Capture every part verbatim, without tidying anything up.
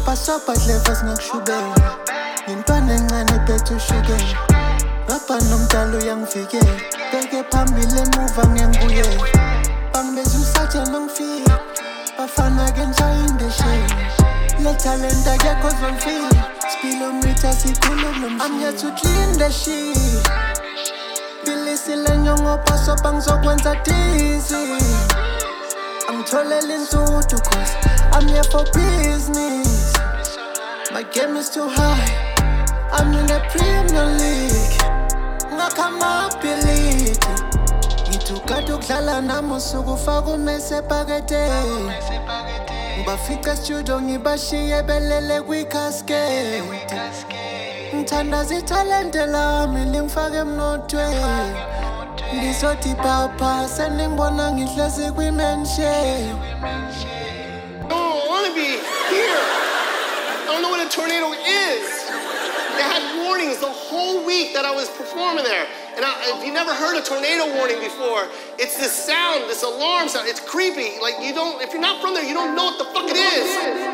sopa clever singakushubela ngintwana encane iphethe ushukela ngapha nomdalo uyangivikela beke phambili emuva ngiyangibuyela bangibeza umsatsha nongifika bafana ke ngishayinde shame le talent akekho ozongifika speedometer sikhulu nomshini I'm here to clean the shit bilisile nyongo pasopa ngizokwenza dizzy angitholele insudu cause I'm here for business my game is too high I'm in the Premier League ngakamability ngithukade ukudlala nami usuku ufaka umese epaketeni ngibafica studio ngibashiye belele kwi-cascade ngithandaza ithalente lami lingifake emnothweni ngizothi papa seningibona ngihlezi kwi-mansion. I don't want to be here. I don't know what a tornado is. They had warnings the whole week that I was performing there. And I, if you never heard a tornado warning before, it's this sound, this alarm sound. It's creepy. Like you don't, if you're not from there, you don't know what the fuck it is.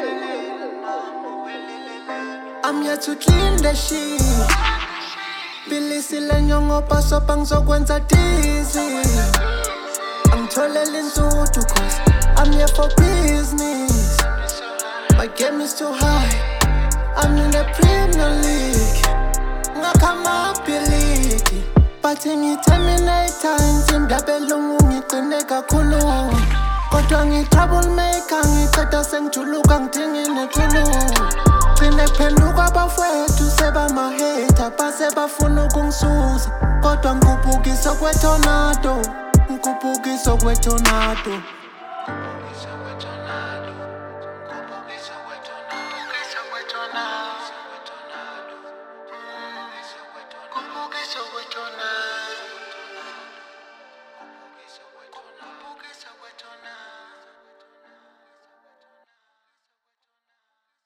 I'm here to clean the shit. Bilisile nyongo pasopa ngizokwenza dizzy angitholele insudu cause I'm here for business my game is too high I'm in the Premier League ngakamability but ngi-terminate times imdabelungu ngiqine kakhulu kodwa ngi-troublemaker ngiceda sengijuluka ngidingi nequlu gcine kuphenduka abafowethu sebamaheta base bafuna ukungisusa kodwa ngikhuphukiswa kwetornado ngikhuphukiswa kwetornado Kubuke so